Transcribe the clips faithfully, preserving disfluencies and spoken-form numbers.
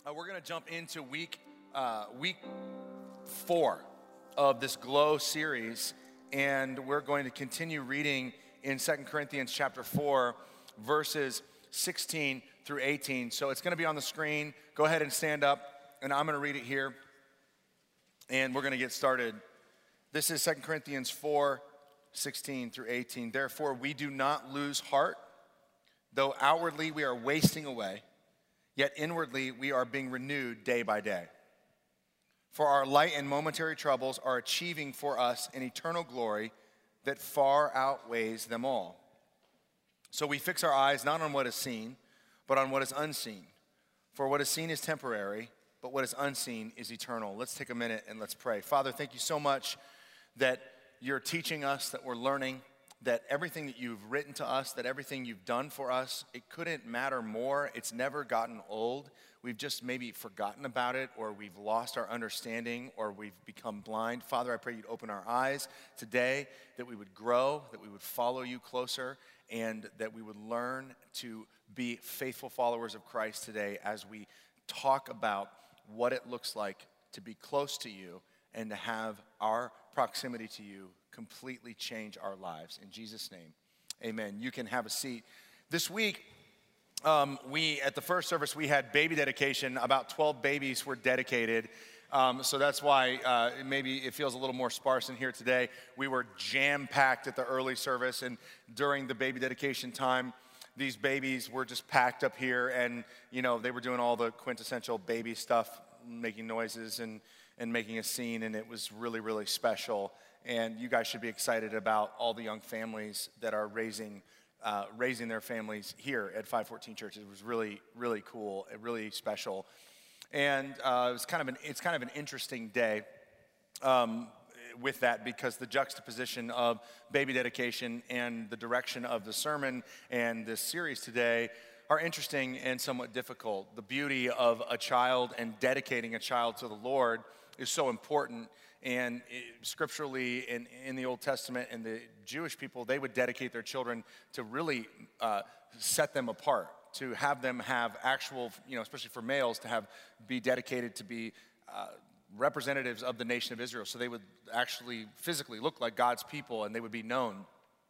Uh, we're going to jump into week uh, week four of this Glow series, and we're going to continue reading in Second Corinthians chapter four, verses sixteen through eighteen. So it's going to be on the screen. Go ahead and stand up, and I'm going to read it here, and we're going to get started. This is Second Corinthians four, sixteen through eighteen. Therefore, we do not lose heart, though outwardly we are wasting away. Yet inwardly we are being renewed day by day. For our light and momentary troubles are achieving for us an eternal glory that far outweighs them all. So we fix our eyes not on what is seen, but on what is unseen. For what is seen is temporary, but what is unseen is eternal. Let's take a minute and let's pray. Father, thank you so much that you're teaching us, that we're learning, that everything that you've written to us, that everything you've done for us, it couldn't matter more. It's never gotten old. We've just maybe forgotten about it, or we've lost our understanding, or we've become blind. Father, I pray you'd open our eyes today, that we would grow, that we would follow you closer, and that we would learn to be faithful followers of Christ today as we talk about what it looks like to be close to you and to have our proximity to you completely change our lives. In Jesus' name, amen. You can have a seat. This week, um, we, at the first service, we had baby dedication. About twelve babies were dedicated. Um, so that's why uh, maybe it feels a little more sparse in here today. We were jam-packed at the early service, and during the baby dedication time, these babies were just packed up here, and, you know, they were doing all the quintessential baby stuff, making noises and, and making a scene, and it was really, really special. And you guys should be excited about all the young families that are raising uh, raising their families here at five fourteen Church. It was really, really cool, really special. And uh, it was kind of an it's kind of an interesting day um, with that, because the juxtaposition of baby dedication and the direction of the sermon and this series today are interesting and somewhat difficult. The beauty of a child and dedicating a child to the Lord is so important. And it, scripturally, in, in the Old Testament, and the Jewish people, they would dedicate their children to really uh, set them apart, to have them have actual, you know, especially for males, to have be dedicated to be uh, representatives of the nation of Israel. So they would actually physically look like God's people, and they would be known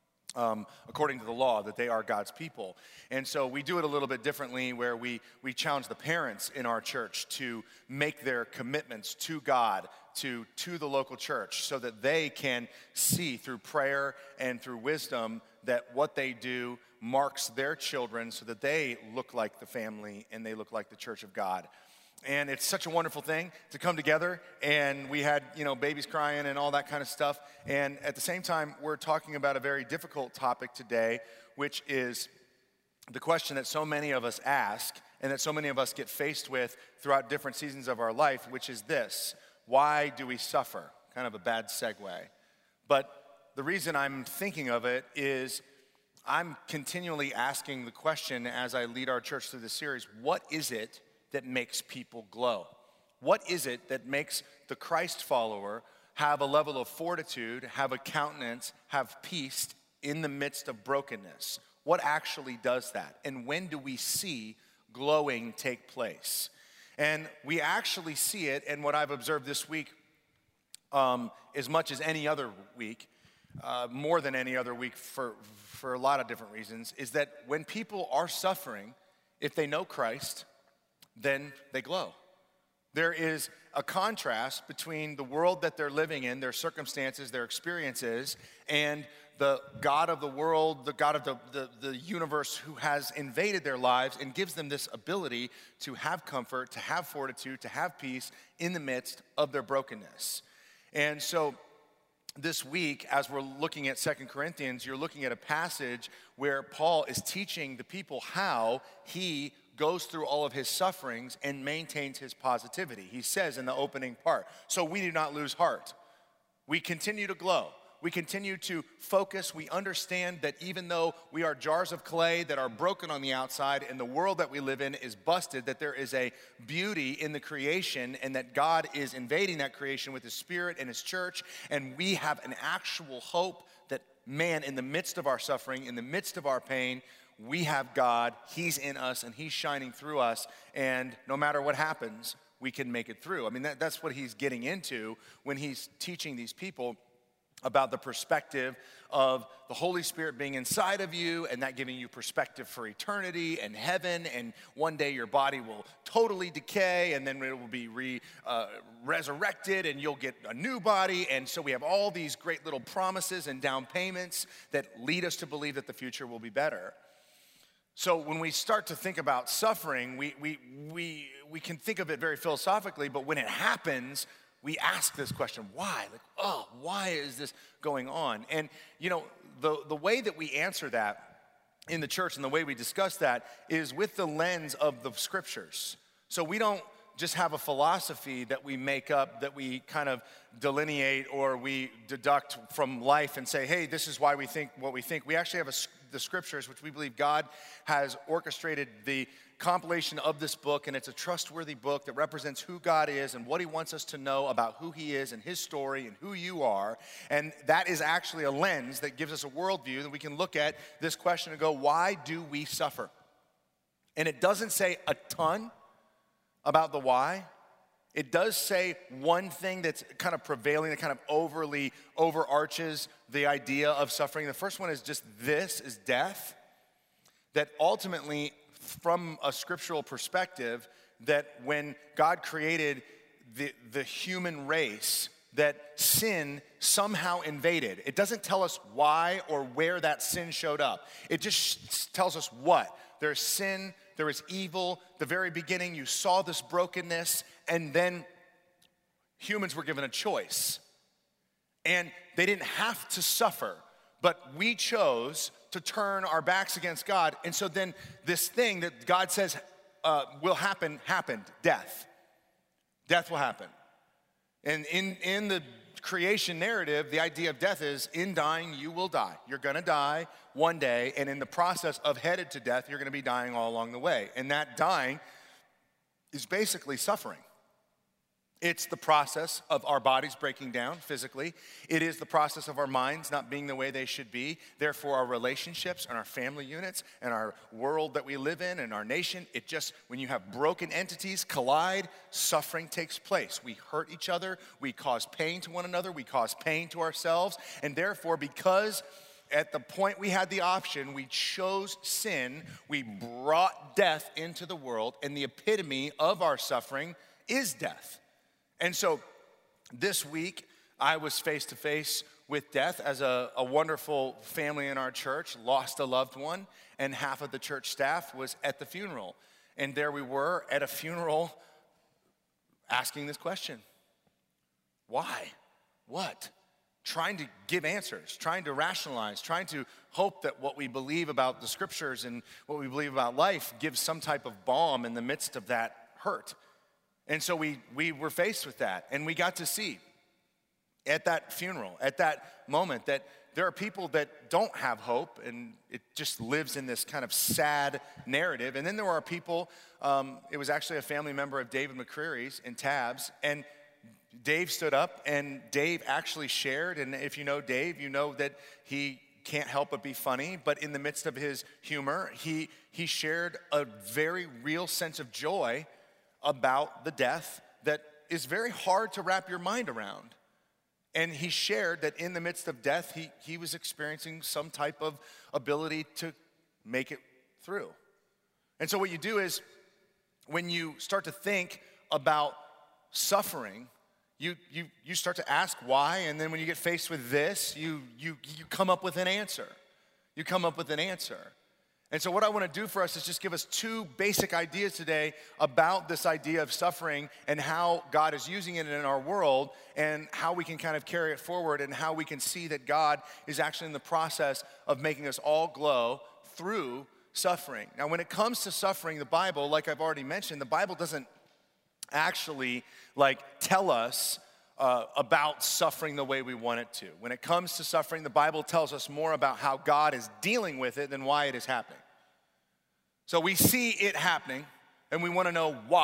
Um, according to the law, that they are God's people. And so we do it a little bit differently, where we we challenge the parents in our church to make their commitments to God, to, to the local church, so that they can see through prayer and through wisdom that what they do marks their children, so that they look like the family and they look like the church of God. And it's such a wonderful thing to come together, and we had, you know, babies crying and all that kind of stuff. And at the same time, we're talking about a very difficult topic today, which is the question that so many of us ask and that so many of us get faced with throughout different seasons of our life, which is this: why do we suffer? Kind of a bad segue. But the reason I'm thinking of it is I'm continually asking the question as I lead our church through this series: what is it that makes people glow? What is it that makes the Christ follower have a level of fortitude, have a countenance, have peace in the midst of brokenness? What actually does that? And when do we see glowing take place? And we actually see it, and what I've observed this week, um, as much as any other week, uh, more than any other week for, for a lot of different reasons, is that when people are suffering, if they know Christ, then they glow. There is a contrast between the world that they're living in, their circumstances, their experiences, and the God of the world, the God of the, the, the universe, who has invaded their lives and gives them this ability to have comfort, to have fortitude, to have peace in the midst of their brokenness. And so this week, as we're looking at Second Corinthians, you're looking at a passage where Paul is teaching the people how he goes through all of his sufferings and maintains his positivity. He says in the opening part, so we do not lose heart. We continue to glow. We continue to focus. We understand that even though we are jars of clay that are broken on the outside and the world that we live in is busted, that there is a beauty in the creation and that God is invading that creation with his Spirit and his church, and we have an actual hope that, man, in the midst of our suffering, in the midst of our pain, we have God, he's in us, and he's shining through us, and no matter what happens, we can make it through. I mean, that, that's what he's getting into when he's teaching these people about the perspective of the Holy Spirit being inside of you and that giving you perspective for eternity and heaven, and one day your body will totally decay and then it will be re, uh, resurrected and you'll get a new body. And so we have all these great little promises and down payments that lead us to believe that the future will be better. So when we start to think about suffering, we, we, we, we can think of it very philosophically, but when it happens, we ask this question, why? Like, oh, why is this going on? And, you know, the, the way that we answer that in the church and the way we discuss that is with the lens of the scriptures. So we don't just have a philosophy that we make up, that we kind of delineate or we deduct from life and say, hey, this is why we think what we think. We actually have a, the scriptures, which we believe God has orchestrated the compilation of this book, and it's a trustworthy book that represents who God is and what he wants us to know about who he is and his story and who you are. And that is actually a lens that gives us a worldview that we can look at this question and go, why do we suffer? And it doesn't say a ton about the why. It does say one thing that's kind of prevailing, that kind of overly overarches the idea of suffering. The first one is just this, is death. That ultimately, from a scriptural perspective, that when God created the, the human race, that sin somehow invaded. It doesn't tell us why or where that sin showed up. It just tells us what. There's sin, there is evil. The very beginning, you saw this brokenness, and then humans were given a choice. And they didn't have to suffer, but we chose to turn our backs against God. And so then this thing that God says uh, will happen, happened, death. Death will happen. And in, in the creation narrative, the idea of death is, in dying, you will die. You're gonna die one day, and in the process of headed to death, you're gonna be dying all along the way. And that dying is basically suffering. It's the process of our bodies breaking down physically. It is the process of our minds not being the way they should be. Therefore, our relationships and our family units and our world that we live in and our nation, it just, when you have broken entities collide, suffering takes place. We hurt each other. We cause pain to one another. We cause pain to ourselves. And therefore, because at the point we had the option, we chose sin, we brought death into the world, and the epitome of our suffering is death. And so this week, I was face to face with death as a, a wonderful family in our church lost a loved one, and half of the church staff was at the funeral. And there we were at a funeral asking this question. Why? What? Trying to give answers, trying to rationalize, trying to hope that what we believe about the scriptures and what we believe about life gives some type of balm in the midst of that hurt. And so we we were faced with that, and we got to see at that funeral, at that moment, that there are people that don't have hope, and it just lives in this kind of sad narrative. And then there are people, um, it was actually a family member of David McCreary's in Tabs, and Dave stood up, and Dave actually shared, and if you know Dave, you know that he can't help but be funny, but in the midst of his humor, he he shared a very real sense of joy about the death that is very hard to wrap your mind around. And he shared that in the midst of death, he, he was experiencing some type of ability to make it through. And so what you do is, when you start to think about suffering, you you you start to ask why, and then when you get faced with this, you you you come up with an answer. You come up with an answer. And so what I want to do for us is just give us two basic ideas today about this idea of suffering and how God is using it in our world, and how we can kind of carry it forward, and how we can see that God is actually in the process of making us all glow through suffering. Now, when it comes to suffering, the Bible, like I've already mentioned, the Bible doesn't actually like tell us uh, about suffering the way we want it to. When it comes to suffering, the Bible tells us more about how God is dealing with it than why it is happening. So we see it happening, and we want to know why.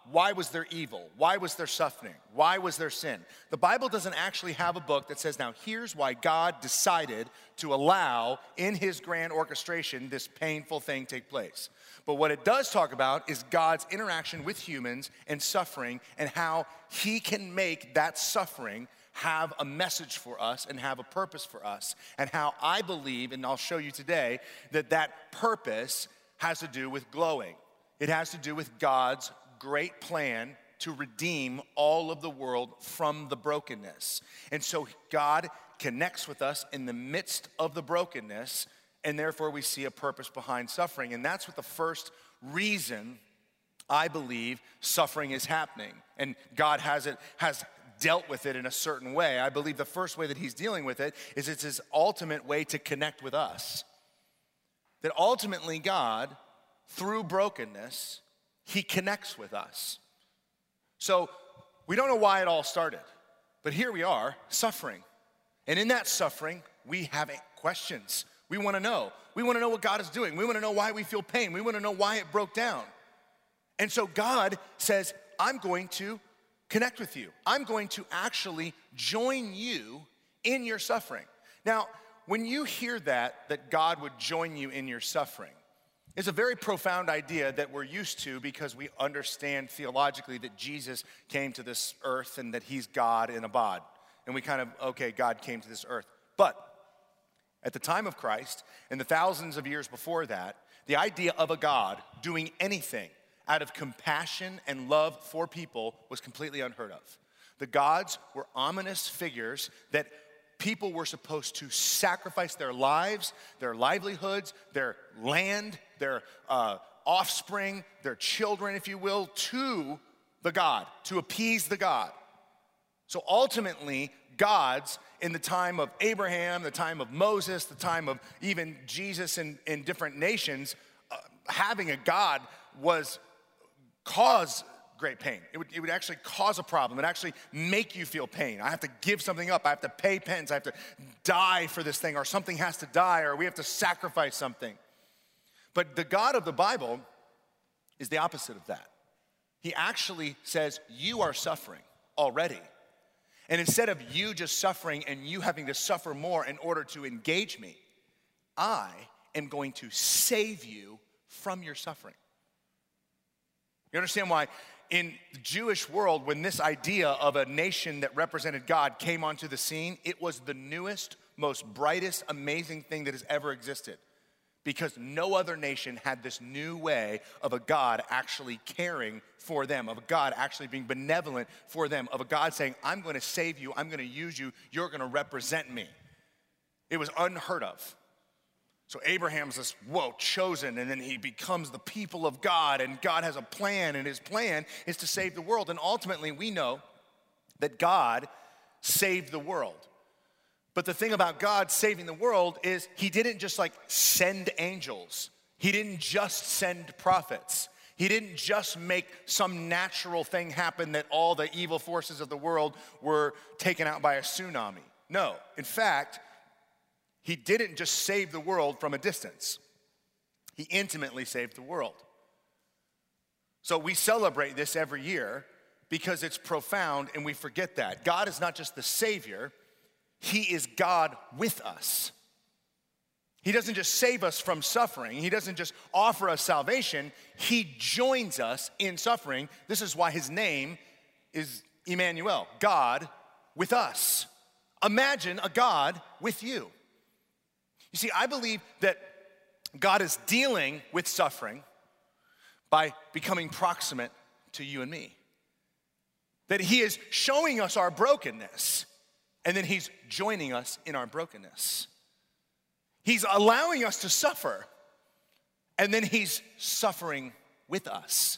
Why was there evil? Why was there suffering? Why was there sin? The Bible doesn't actually have a book that says, now here's why God decided to allow in his grand orchestration this painful thing take place. But what it does talk about is God's interaction with humans and suffering and how he can make that suffering have a message for us and have a purpose for us. And how I believe, and I'll show you today, that that purpose has to do with glowing. It has to do with God's great plan to redeem all of the world from the brokenness. And so God connects with us in the midst of the brokenness, and therefore we see a purpose behind suffering. And that's what the first reason I believe suffering is happening. And God has it has dealt with it in a certain way. I believe the first way that he's dealing with it is it's his ultimate way to connect with us. That ultimately God, through brokenness, he connects with us. So we don't know why it all started, but here we are, suffering. And in that suffering, we have questions. We want to know. We want to know what God is doing. We want to know why we feel pain. We want to know why it broke down. And so God says, I'm going to connect with you. I'm going to actually join you in your suffering. Now, when you hear that, that God would join you in your suffering, it's a very profound idea that we're used to because we understand theologically that Jesus came to this earth and that he's God in a bod. And we kind of, okay, God came to this earth. But at the time of Christ and the thousands of years before that, the idea of a God doing anything out of compassion and love for people was completely unheard of. The gods were ominous figures that people were supposed to sacrifice their lives, their livelihoods, their land, their uh, offspring, their children, if you will, to the God, to appease the God. So ultimately, gods in the time of Abraham, the time of Moses, the time of even Jesus in, in different nations, uh, having a God was cause great pain. It would, it would actually cause a problem. It would actually make you feel pain. I have to give something up. I have to pay penance. I have to die for this thing, or something has to die, or we have to sacrifice something. But the God of the Bible is the opposite of that. He actually says, you are suffering already. And instead of you just suffering and you having to suffer more in order to engage me, I am going to save you from your suffering. You understand why in the Jewish world, when this idea of a nation that represented God came onto the scene, it was the newest, most brightest, amazing thing that has ever existed. Because no other nation had this new way of a God actually caring for them, of a God actually being benevolent for them, of a God saying, I'm going to save you, I'm going to use you, you're going to represent me. It was unheard of. So Abraham's this, whoa, chosen, and then he becomes the people of God, and God has a plan, and his plan is to save the world. And ultimately, we know that God saved the world. But the thing about God saving the world is he didn't just like send angels. He didn't just send prophets. He didn't just make some natural thing happen that all the evil forces of the world were taken out by a tsunami. No, in fact, he didn't just save the world from a distance. He intimately saved the world. So we celebrate this every year because it's profound and we forget that. God is not just the Savior, he is God with us. He doesn't just save us from suffering. He doesn't just offer us salvation. He joins us in suffering. This is why his name is Emmanuel, God with us. Imagine a God with you. You see, I believe that God is dealing with suffering by becoming proximate to you and me. That he is showing us our brokenness, and then he's joining us in our brokenness. He's allowing us to suffer, and then he's suffering with us.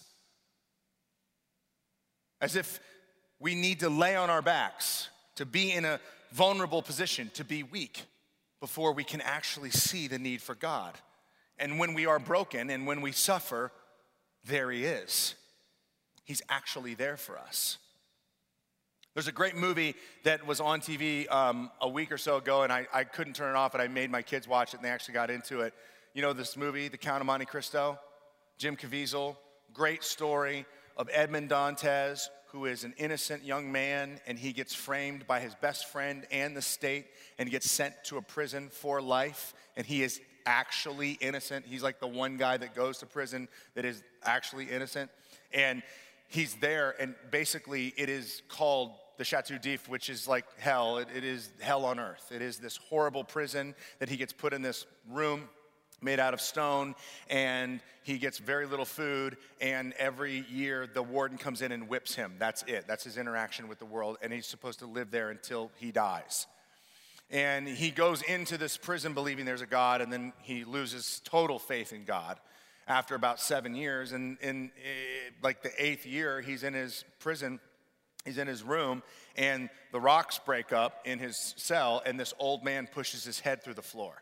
As if we need to lay on our backs, to be in a vulnerable position, to be weak, before we can actually see the need for God. And when we are broken and when we suffer, there he is. He's actually there for us. There's a great movie that was on T V um, a week or so ago, and I, I couldn't turn it off, and I made my kids watch it, and they actually got into it. You know this movie, The Count of Monte Cristo? Jim Caviezel, great story of Edmond Dantes, who is an innocent young man, and he gets framed by his best friend and the state and gets sent to a prison for life, and he is actually innocent. He's like the one guy that goes to prison that is actually innocent. And he's there, and basically it is called the Chateau d'If, which is like hell. It, it is hell on earth. It is this horrible prison that he gets put in this room made out of stone, and he gets very little food, and every year the warden comes in and whips him. That's it. That's his interaction with the world, and he's supposed to live there until he dies. And he goes into this prison believing there's a God, and then he loses total faith in God after about seven years. And in uh, like the eighth year, he's in his prison, he's in his room, and the rocks break up in his cell, and this old man pushes his head through the floor.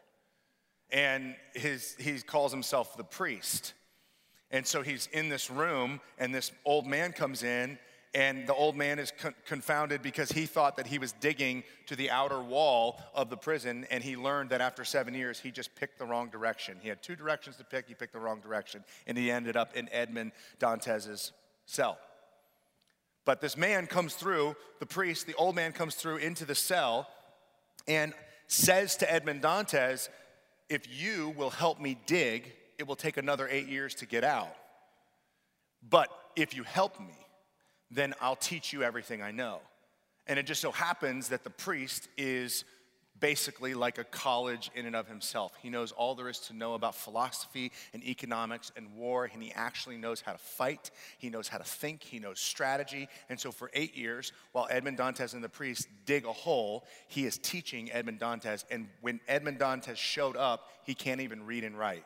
And his, he calls himself the priest. And so he's in this room, and this old man comes in, and the old man is con- confounded because he thought that he was digging to the outer wall of the prison, and he learned that after seven years, he just picked the wrong direction. He had two directions to pick, he picked the wrong direction, and he ended up in Edmond Dantes' cell. But this man comes through, the priest, the old man comes through into the cell, and says to Edmond Dantes, if you will help me dig, it will take another eight years to get out. But if you help me, then I'll teach you everything I know. And it just so happens that the priest is basically like a college in and of himself. He knows all there is to know about philosophy and economics and war, and he actually knows how to fight. He knows how to think. He knows strategy. And so for eight years, while Edmond Dantes and the priest dig a hole, he is teaching Edmond Dantes. And when Edmond Dantes showed up, he can't even read and write.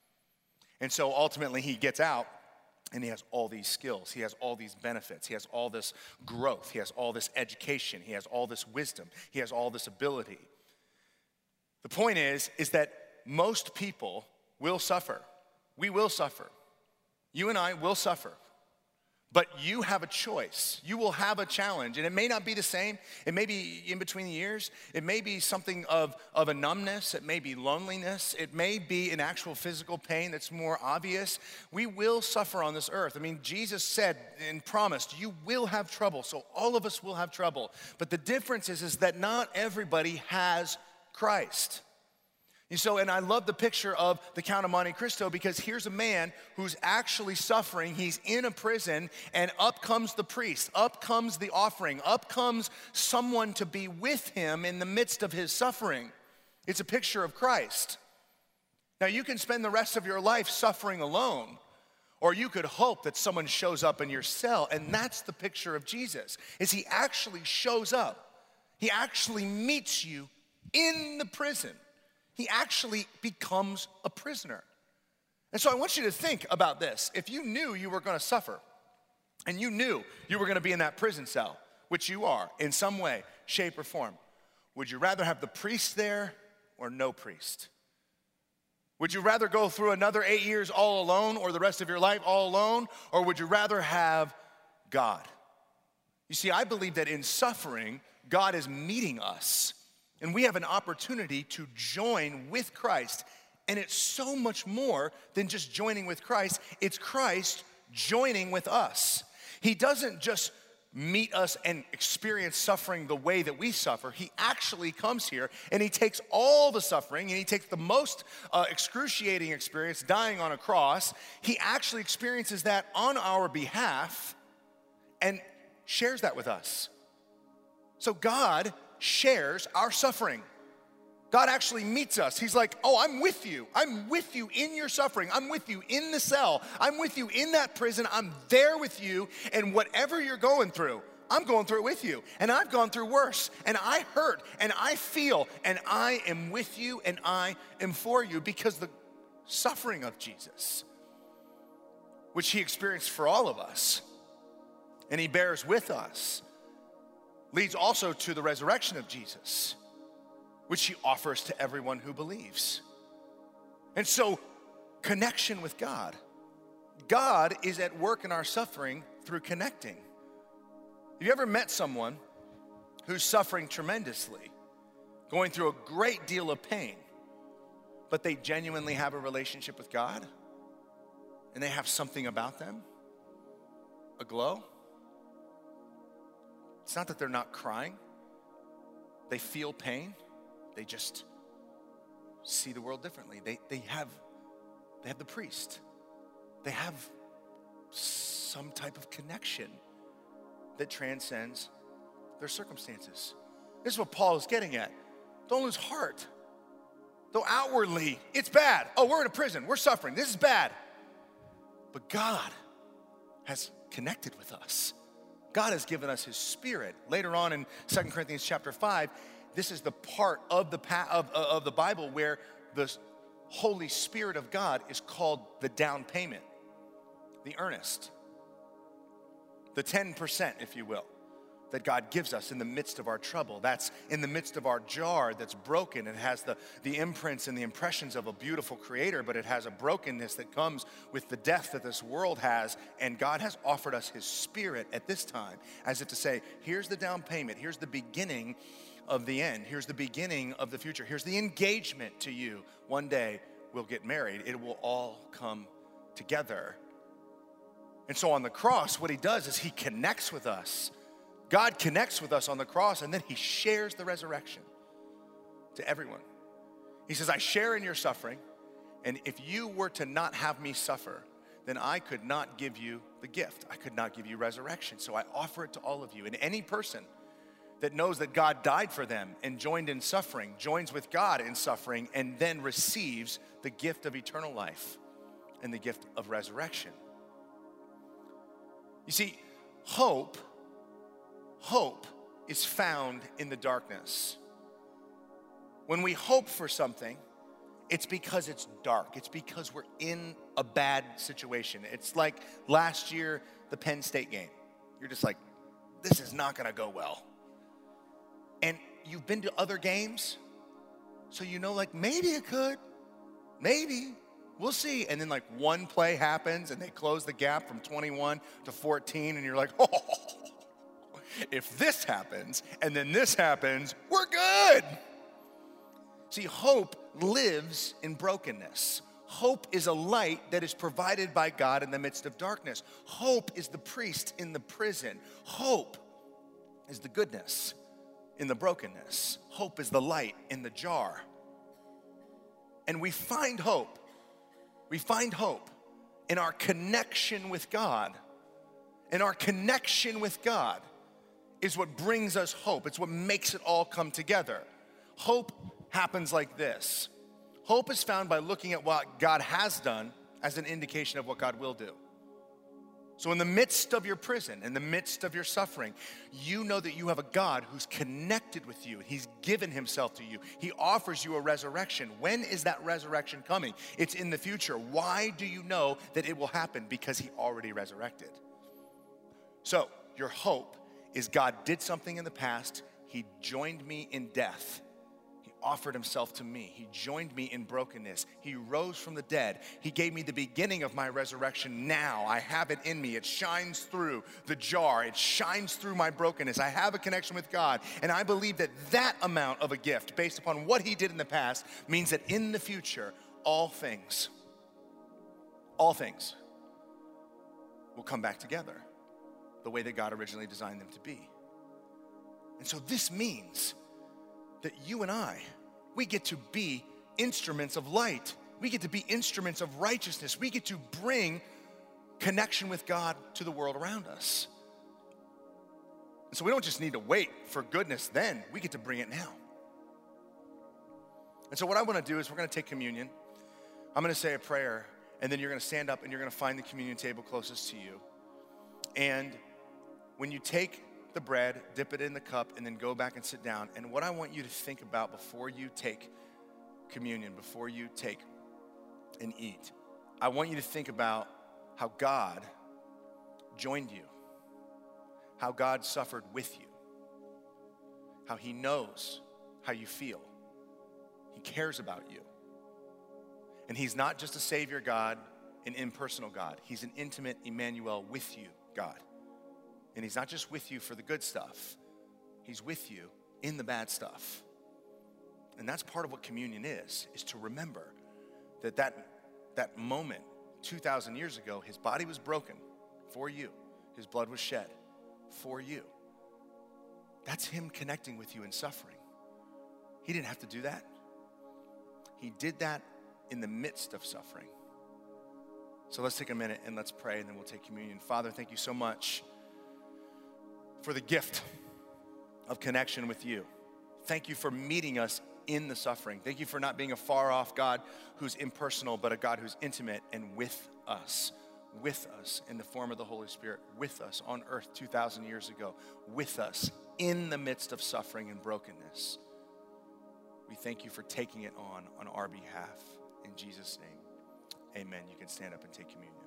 And so ultimately he gets out, and he has all these skills. He has all these benefits. He has all this growth. He has all this education. He has all this wisdom. He has all this ability. The point is, is that most people will suffer. We will suffer. You and I will suffer. But you have a choice. You will have a challenge. And it may not be the same. It may be in between the years. It may be something of, of a numbness. It may be loneliness. It may be an actual physical pain that's more obvious. We will suffer on this earth. I mean, Jesus said and promised, you will have trouble. So all of us will have trouble. But the difference is, is that not everybody has Christ. And so, and I love the picture of the Count of Monte Cristo, because here's a man who's actually suffering. He's in a prison, and up comes the priest, up comes the offering, up comes someone to be with him in the midst of his suffering. It's a picture of Christ. Now, you can spend the rest of your life suffering alone, or you could hope that someone shows up in your cell, and that's the picture of Jesus, is he actually shows up. He actually meets you in the prison. He actually becomes a prisoner. And so I want you to think about this. If you knew you were going to suffer, and you knew you were going to be in that prison cell, which you are in some way, shape, or form, would you rather have the priest there or no priest? Would you rather go through another eight years all alone, or the rest of your life all alone, or would you rather have God? You see, I believe that in suffering, God is meeting us. And we have an opportunity to join with Christ. And it's so much more than just joining with Christ. It's Christ joining with us. He doesn't just meet us and experience suffering the way that we suffer. He actually comes here, and he takes all the suffering, and he takes the most uh, excruciating experience, dying on a cross. He actually experiences that on our behalf and shares that with us. So God shares our suffering. God actually meets us. He's like, oh, I'm with you. I'm with you in your suffering. I'm with you in the cell. I'm with you in that prison. I'm there with you. And whatever you're going through, I'm going through it with you. And I've gone through worse. And I hurt. And I feel. And I am with you. And I am for you. Because the suffering of Jesus, which he experienced for all of us, and he bears with us, leads also to the resurrection of Jesus, which he offers to everyone who believes. And so, connection with God. God is at work in our suffering through connecting. Have you ever met someone who's suffering tremendously, going through a great deal of pain, but they genuinely have a relationship with God, and they have something about them? aglow. It's not that they're not crying. They feel pain. They just see the world differently. They, they, have, they have the priest. They have some type of connection that transcends their circumstances. This is what Paul is getting at. Don't lose heart. Though outwardly it's bad. Oh, we're in a prison. We're suffering. This is bad. But God has connected with us. God has given us his spirit. Later on in Second Corinthians chapter five, this is the part of the, of, of the Bible where the Holy Spirit of God is called the down payment, the earnest, the ten percent, if you will, that God gives us in the midst of our trouble. That's in the midst of our jar that's broken. It has the, the imprints and the impressions of a beautiful creator, but it has a brokenness that comes with the death that this world has. And God has offered us his spirit at this time, as if to say, here's the down payment. Here's the beginning of the end. Here's the beginning of the future. Here's the engagement to you. One day we'll get married. It will all come together. And so on the cross, what he does is he connects with us. God connects with us on the cross, and then he shares the resurrection to everyone. He says, I share in your suffering, and if you were to not have me suffer, then I could not give you the gift. I could not give you resurrection. So I offer it to all of you. And any person that knows that God died for them and joined in suffering, joins with God in suffering, and then receives the gift of eternal life and the gift of resurrection. You see, hope Hope is found in the darkness. When we hope for something, it's because it's dark. It's because we're in a bad situation. It's like last year, the Penn State game. You're just like, this is not gonna go well. And you've been to other games, so you know, like, maybe it could, maybe, we'll see. And then like one play happens and they close the gap from twenty-one to fourteen, and you're like, oh, if this happens and then this happens, we're good. See, hope lives in brokenness. Hope is a light that is provided by God in the midst of darkness. Hope is the priest in the prison. Hope is the goodness in the brokenness. Hope is the light in the jar. And we find hope. We find hope in our connection with God. And our connection with God is what brings us hope. It's what makes it all come together. Hope happens like this. Hope is found by looking at what God has done as an indication of what God will do. So in the midst of your prison, in the midst of your suffering, you know that you have a God who's connected with you. He's given himself to you. He offers you a resurrection. When is that resurrection coming? It's in the future. Why do you know that it will happen? Because he already resurrected. So your hope is God did something in the past. He joined me in death. He offered himself to me. He joined me in brokenness. He rose from the dead. He gave me the beginning of my resurrection now. I have it in me. It shines through the jar. It shines through my brokenness. I have a connection with God. And I believe that that amount of a gift, based upon what he did in the past, means that in the future, all things, all things will come back together the way that God originally designed them to be. And so this means that you and I, we get to be instruments of light. We get to be instruments of righteousness. We get to bring connection with God to the world around us. And so we don't just need to wait for goodness then. We get to bring it now. And so what I want to do is we're going to take communion. I'm going to say a prayer, and then you're going to stand up and you're going to find the communion table closest to you. And when you take the bread, dip it in the cup, and then go back and sit down. And what I want you to think about before you take communion, before you take and eat, I want you to think about how God joined you, how God suffered with you, how he knows how you feel. He cares about you. And he's not just a Savior God, an impersonal God. He's an intimate Emmanuel with you God. And he's not just with you for the good stuff. He's with you in the bad stuff. And that's part of what communion is, is to remember that that, that moment two thousand years ago, his body was broken for you. His blood was shed for you. That's him connecting with you in suffering. He didn't have to do that. He did that in the midst of suffering. So let's take a minute and let's pray, and then we'll take communion. Father, thank you so much for the gift of connection with you. Thank you for meeting us in the suffering. Thank you for not being a far off God who's impersonal, but a God who's intimate and with us, with us in the form of the Holy Spirit, with us on earth two thousand years ago, with us in the midst of suffering and brokenness. We thank you for taking it on on our behalf. In Jesus' name, amen. You can stand up and take communion.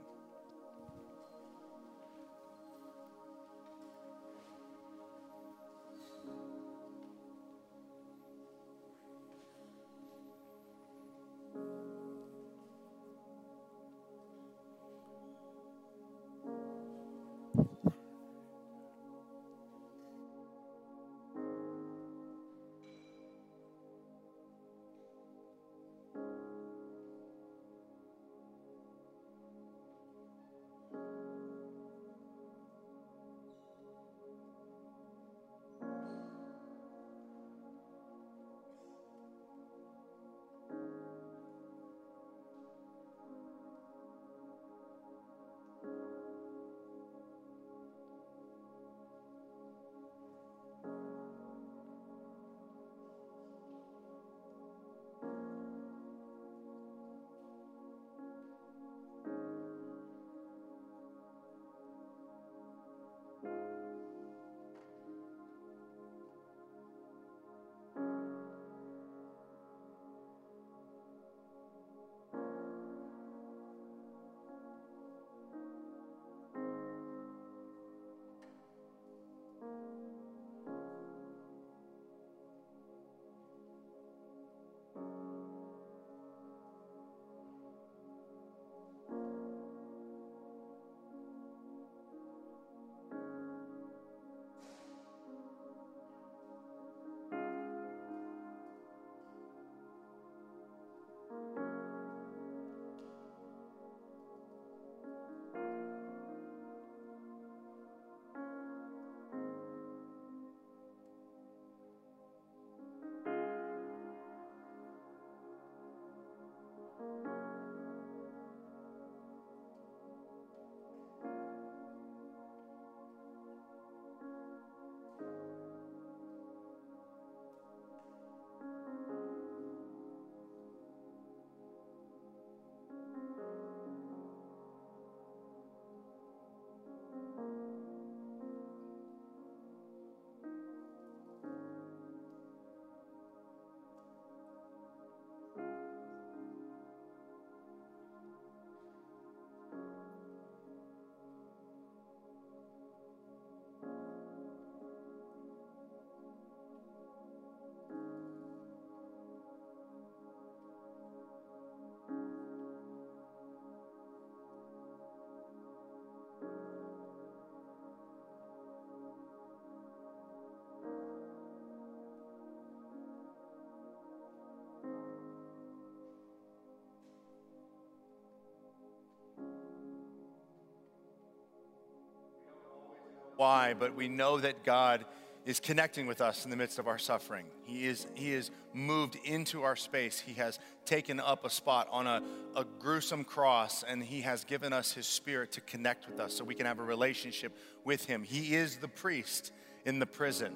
Why, but we know that God is connecting with us in the midst of our suffering. He is, he is moved into our space. He has taken up a spot on a, a gruesome cross, and he has given us his Spirit to connect with us so we can have a relationship with him. He is the priest in the prison.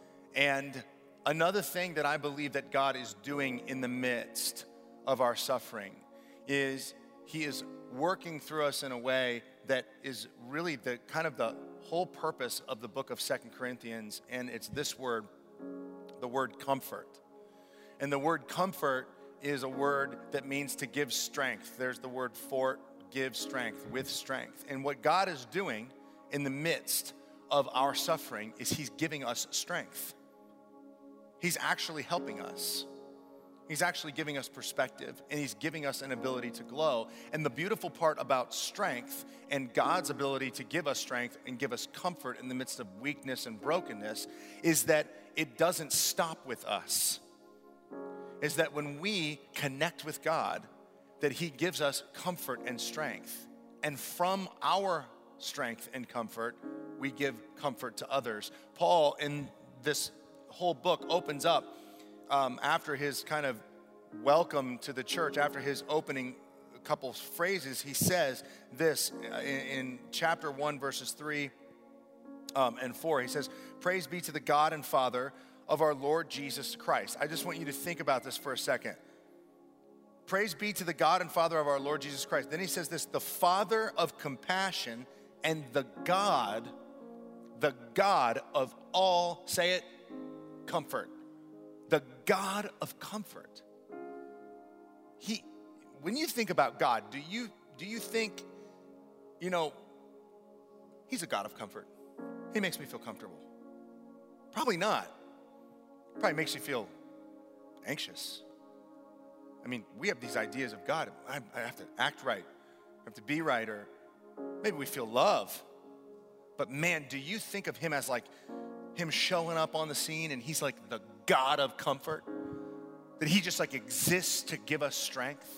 And another thing that I believe that God is doing in the midst of our suffering is he is working through us in a way that is really the kind of the whole purpose of the book of Second Corinthians, and it's this word, the word comfort. And the word comfort is a word that means to give strength. There's the word fort, give strength, with strength. And what God is doing in the midst of our suffering is he's giving us strength. He's actually helping us. He's actually giving us perspective, and he's giving us an ability to glow. And the beautiful part about strength and God's ability to give us strength and give us comfort in the midst of weakness and brokenness is that it doesn't stop with us. Is that when we connect with God, that he gives us comfort and strength. And from our strength and comfort, we give comfort to others. Paul, in this whole book, opens up um, after his kind of welcome to the church, after his opening couple phrases, he says this in, in chapter one, verses three um, and four. He says, "Praise be to the God and Father of our Lord Jesus Christ." I just want you to think about this for a second. Praise be to the God and Father of our Lord Jesus Christ. Then he says this, the Father of compassion and the God, the God of all, say it, comfort. The God of comfort. He, when you think about God, do you do you think, you know, he's a God of comfort? He makes me feel comfortable. Probably not. Probably makes you feel anxious. I mean, we have these ideas of God. I, I have to act right. I have to be right, or maybe we feel love. But man, do you think of him as like him showing up on the scene and he's like the God of comfort? That he just like exists to give us strength?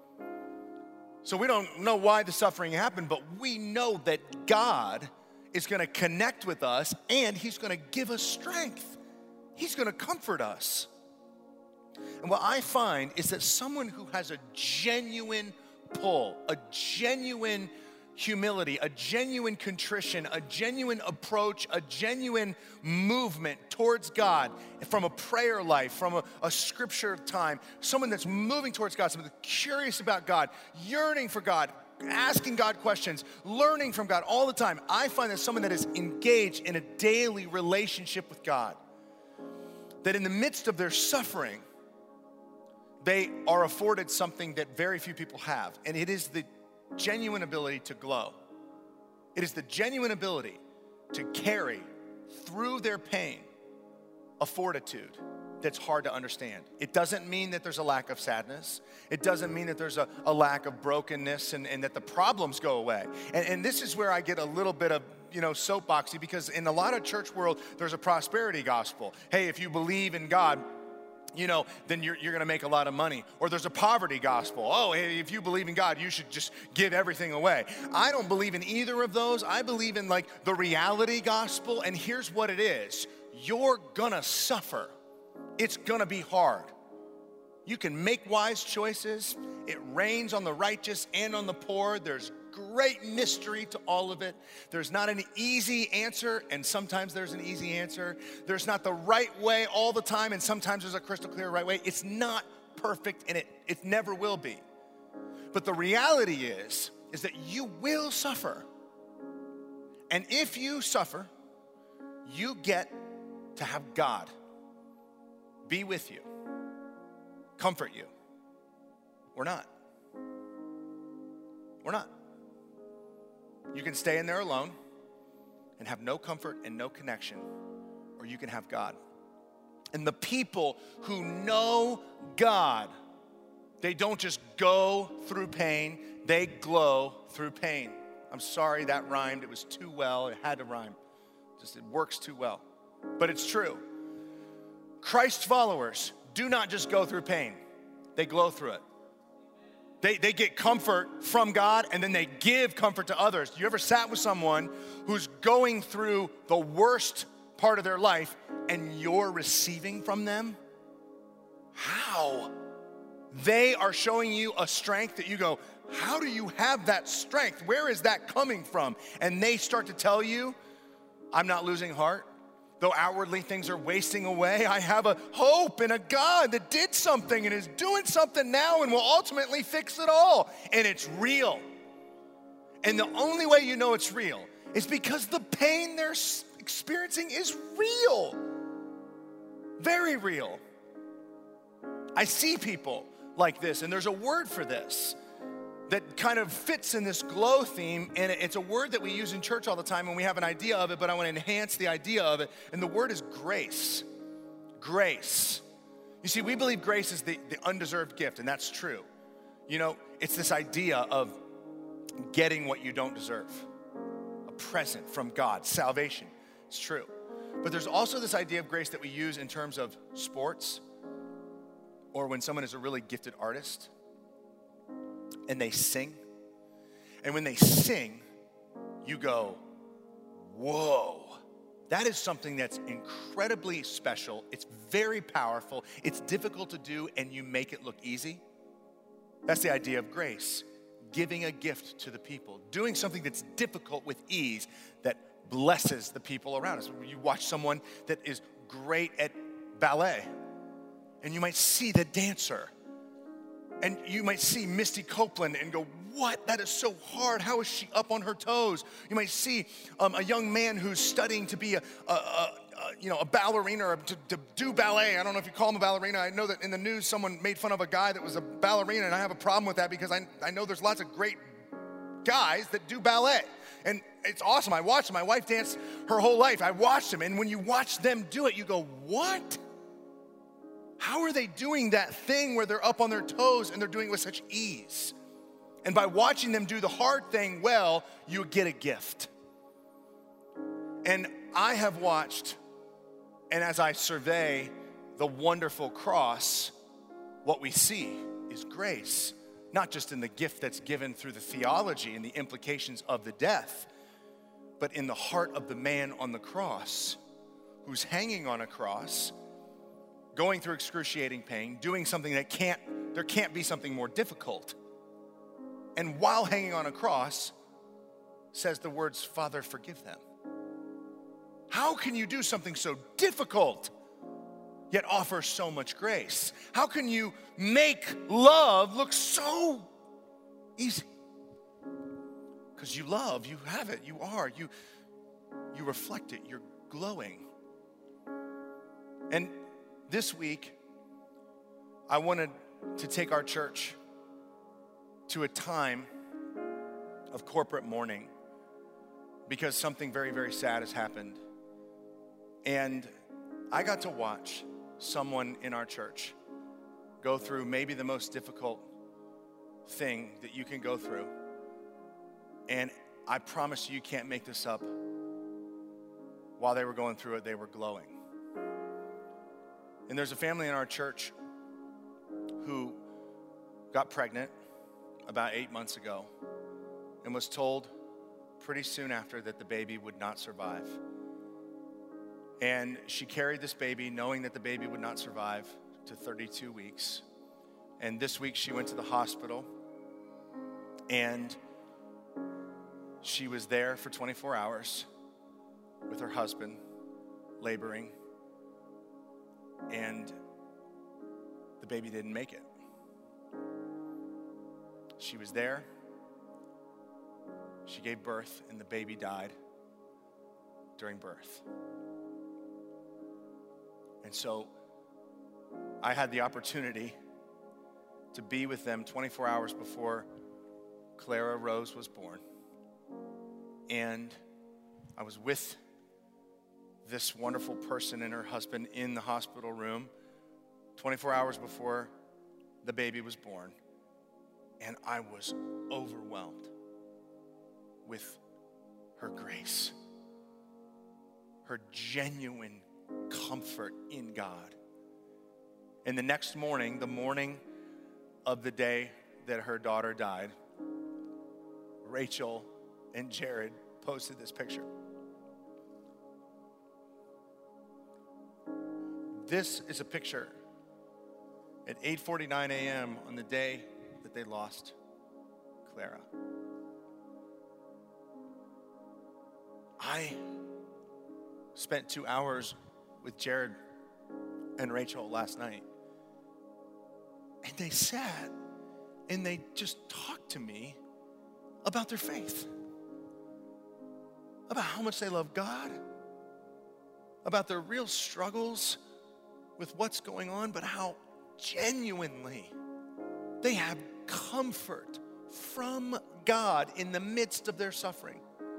So we don't know why the suffering happened, but we know that God is going to connect with us and he's going to give us strength. He's going to comfort us. And what I find is that someone who has a genuine pull, a genuine humility, a genuine contrition, a genuine approach, a genuine movement towards God from a prayer life, from a, a scripture time, someone that's moving towards God, someone that's curious about God, yearning for God, asking God questions, learning from God all the time. I find that someone that is engaged in a daily relationship with God, that in the midst of their suffering, they are afforded something that very few people have, and it is the genuine ability to glow. It is the genuine ability to carry through their pain a fortitude that's hard to understand. It doesn't mean that there's a lack of sadness. It doesn't mean that there's a, a lack of brokenness and, and that the problems go away. And, and this is where I get a little bit of, you know, soapboxy, because in a lot of church world, there's a prosperity gospel. Hey, if you believe in God, you know, then you're, you're going to make a lot of money. Or there's a poverty gospel. Oh, hey, if you believe in God, you should just give everything away. I don't believe in either of those. I believe in like the reality gospel. And here's what it is. You're going to suffer. It's going to be hard. You can make wise choices. It rains on the righteous and on the poor. There's great mystery to all of it. There's not an easy answer, and sometimes there's an easy answer. There's not the right way all the time, and sometimes there's a crystal clear right way. It's not perfect, and it, it never will be. But the reality is, is that you will suffer. And if you suffer, you get to have God be with you, comfort you. We're not. We're not. You can stay in there alone and have no comfort and no connection, or you can have God. And the people who know God, they don't just go through pain, they glow through pain. I'm sorry that rhymed. It was too well. It had to rhyme. Just it works too well. But it's true. Christ followers do not just go through pain. They glow through it. They, they get comfort from God, and then they give comfort to others. You ever sat with someone who's going through the worst part of their life and you're receiving from them? How? They are showing you a strength that you go, how do you have that strength? Where is that coming from? And they start to tell you, I'm not losing heart. Though outwardly things are wasting away, I have a hope in a God that did something and is doing something now and will ultimately fix it all. And it's real. And the only way you know it's real is because the pain they're experiencing is real. Very real. I see people like this, and there's a word for this that kind of fits in this glow theme, and it's a word that we use in church all the time, and we have an idea of it, but I want to enhance the idea of it, and the word is grace. Grace. You see, we believe grace is the, the undeserved gift, and that's true. You know, it's this idea of getting what you don't deserve. A present from God, salvation. It's true. But there's also this idea of grace that we use in terms of sports, or when someone is a really gifted artist, and they sing. And when they sing, you go, whoa. That is something that's incredibly special. It's very powerful. It's difficult to do, and you make it look easy. That's the idea of grace. Giving a gift to the people. Doing something that's difficult with ease that blesses the people around us. You watch someone that is great at ballet, and you might see the dancer, and you might see Misty Copeland and go, what? That is so hard. How is she up on her toes? You might see um, a young man who's studying to be a, a, a, a you know, a ballerina or to, to do ballet. I don't know if you call him a ballerina. I know that in the news someone made fun of a guy that was a ballerina, and I have a problem with that because I, I know there's lots of great guys that do ballet. And it's awesome. I watched them. My wife danced her whole life. I watched them. And when you watch them do it, you go, what? How are they doing that thing where they're up on their toes and they're doing it with such ease? And by watching them do the hard thing well, you get a gift. And I have watched, and as I survey the wonderful cross, what we see is grace. Not just in the gift that's given through the theology and the implications of the death, but in the heart of the man on the cross who's hanging on a cross, going through excruciating pain, doing something that can't, there can't be something more difficult. And while hanging on a cross, says the words, Father, forgive them. How can you do something so difficult, yet offer so much grace? How can you make love look so easy? Because you love, you have it, you are, you, you reflect it, you're glowing. And this week, I wanted to take our church to a time of corporate mourning because something very, very sad has happened. And I got to watch someone in our church go through maybe the most difficult thing that you can go through. And I promise you, you can't make this up. While they were going through it, they were glowing. And there's a family in our church who got pregnant about eight months ago and was told pretty soon after that the baby would not survive. And she carried this baby knowing that the baby would not survive to thirty-two weeks. And this week she went to the hospital and she was there for twenty-four hours with her husband, laboring, and the baby didn't make it. She was there, she gave birth, and the baby died during birth. And so I had the opportunity to be with them twenty-four hours before Clara Rose was born. And I was with this wonderful person and her husband in the hospital room twenty-four hours before the baby was born. And I was overwhelmed with her grace, her genuine comfort in God. And the next morning, the morning of the day that her daughter died, Rachel and Jared posted this picture. This is a picture at eight forty-nine a.m. on the day that they lost Clara. I spent two hours with Jared and Rachel last night, and they sat and they just talked to me about their faith, about how much they love God, about their real struggles with what's going on, but how genuinely they have comfort from God in the midst of their suffering.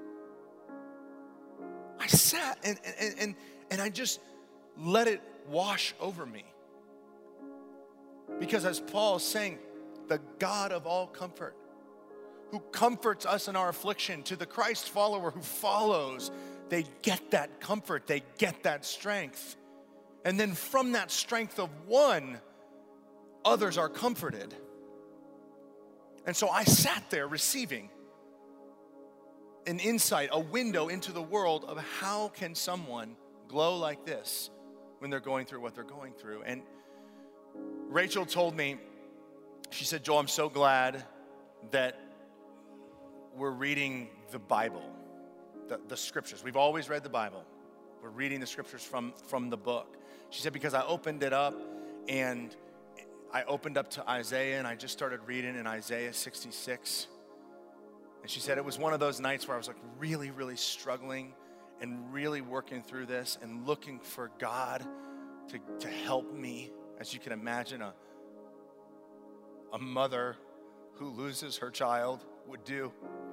I sat and, and, and, and I just let it wash over me. Because as Paul is saying, the God of all comfort, who comforts us in our affliction, to the Christ follower who follows, they get that comfort, they get that strength. And then from that strength of one, others are comforted. And so I sat there receiving. an insight, a window into the world of how can someone glow like this when they're going through what they're going through. And Rachel told me, she said, Joel, I'm so glad that we're reading the Bible, the, the scriptures. We've always read the Bible. We're reading the scriptures from, from the book. She said, because I opened it up and I opened up to Isaiah and I just started reading in Isaiah sixty-six. And she said it was one of those nights where I was like really, really struggling and really working through this and looking for God to, to help me. As you can imagine, a, a mother who loses her child would do,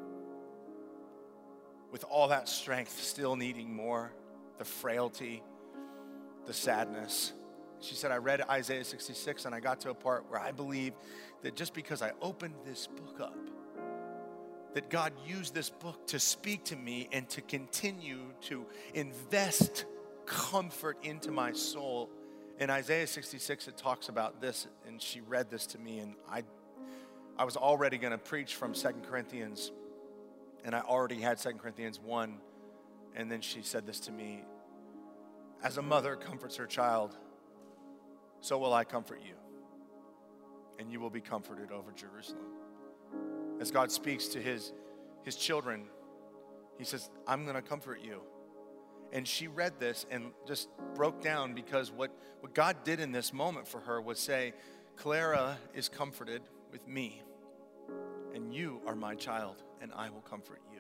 with all that strength, still needing more, the frailty, the sadness. She said, I read Isaiah sixty-six and I got to a part where I believe that just because I opened this book up, that God used this book to speak to me and to continue to invest comfort into my soul. In Isaiah sixty-six, it talks about this, and she read this to me, and I I was already going to preach from Second Corinthians, and I already had Second Corinthians one, and then she said this to me, as a mother comforts her child, so will I comfort you, and you will be comforted over Jerusalem. As God speaks to his, his children, he says, I'm going to comfort you. And she read this and just broke down, because what, what God did in this moment for her was say, Clara is comforted with me, and you are my child, and I will comfort you.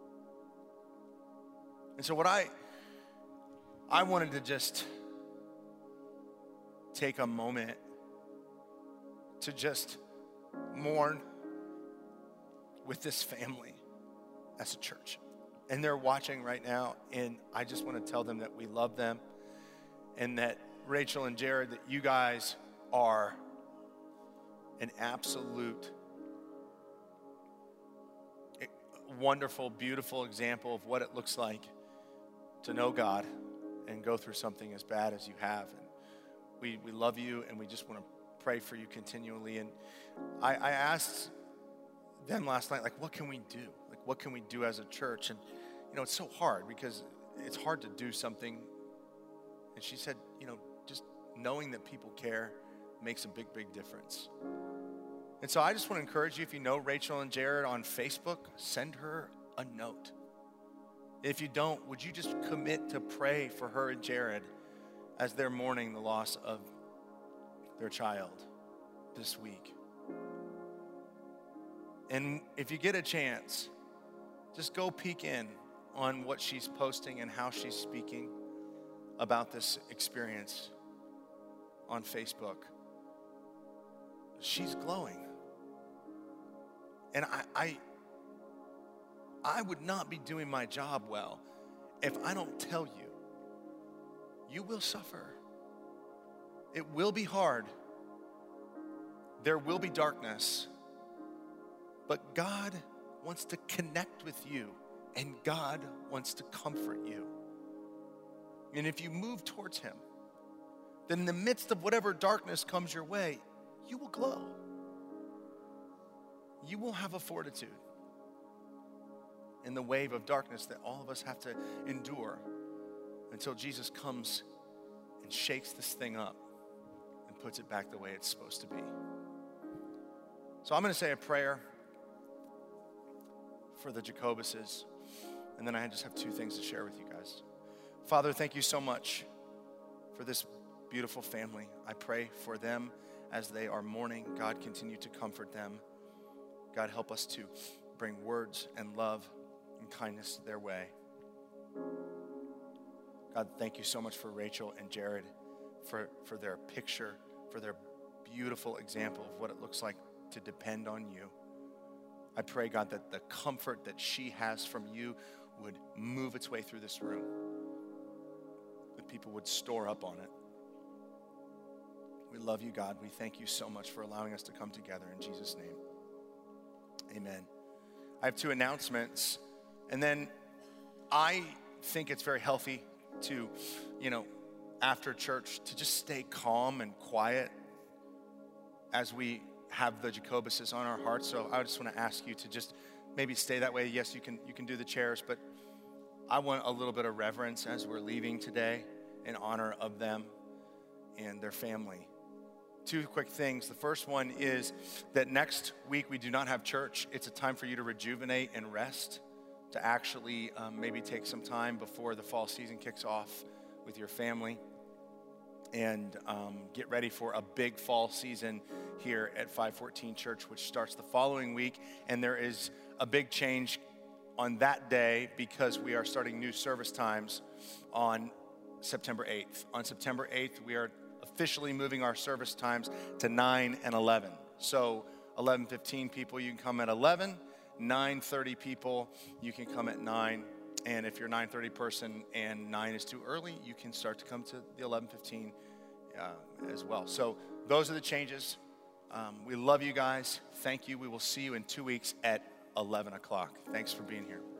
And so what I, I wanted to just take a moment to just mourn with this family as a church. And they're watching right now, and I just want to tell them that we love them, and that Rachel and Jared, that you guys are an absolute wonderful, beautiful example of what it looks like to know God and go through something as bad as you have. And we, we love you, and we just want to pray for you continually. And I, I asked them last night, like, what can we do? Like, what can we do as a church? And, you know, it's so hard because it's hard to do something. And she said, you know, just knowing that people care makes a big, big difference. And so I just want to encourage you, if you know Rachel and Jared on Facebook, send her a note. If you don't, would you just commit to pray for her and Jared as they're mourning the loss of their child this week? And if you get a chance, just go peek in on what she's posting and how she's speaking about this experience on Facebook. She's glowing. And I, I, I would not be doing my job well if I don't tell you, you will suffer. It will be hard. There will be darkness. But God wants to connect with you, and God wants to comfort you. And if you move towards him, then in the midst of whatever darkness comes your way, you will glow. You will have a fortitude in the wave of darkness that all of us have to endure until Jesus comes and shakes this thing up and puts it back the way it's supposed to be. So I'm going to say a prayer for the Jacobuses, and then I just have two things to share with you guys. Father, thank you so much for this beautiful family. I pray for them as they are mourning. God, continue to comfort them. God, help us to bring words and love and kindness their way. God, thank you so much for Rachel and Jared, for, for their picture, for their beautiful example of what it looks like to depend on you. I pray, God, that the comfort that she has from you would move its way through this room, that people would store up on it. We love you, God. We thank you so much for allowing us to come together in Jesus' name. Amen. I have two announcements, and then I think it's very healthy to, you know, after church, to just stay calm and quiet as we have the Jacobuses on our hearts. So I just want to ask you to just maybe stay that way. Yes, you can you can do the chairs, but I want a little bit of reverence as we're leaving today in honor of them and their family. Two quick things. The first one is that next week we do not have church. It's a time for you to rejuvenate and rest, to actually um, maybe take some time before the fall season kicks off with your family and um, get ready for a big fall season here at five fourteen Church, which starts the following week. And there is a big change on that day because we are starting new service times on September eighth. On September eighth, we are officially moving our service times to nine and eleven. So eleven fifteen people, you can come at eleven. nine thirty people, you can come at nine. And if you're a nine thirty person and nine is too early, you can start to come to the eleven fifteen uh, as well. So those are the changes. Um, we love you guys. Thank you. We will see you in two weeks at eleven o'clock. Thanks for being here.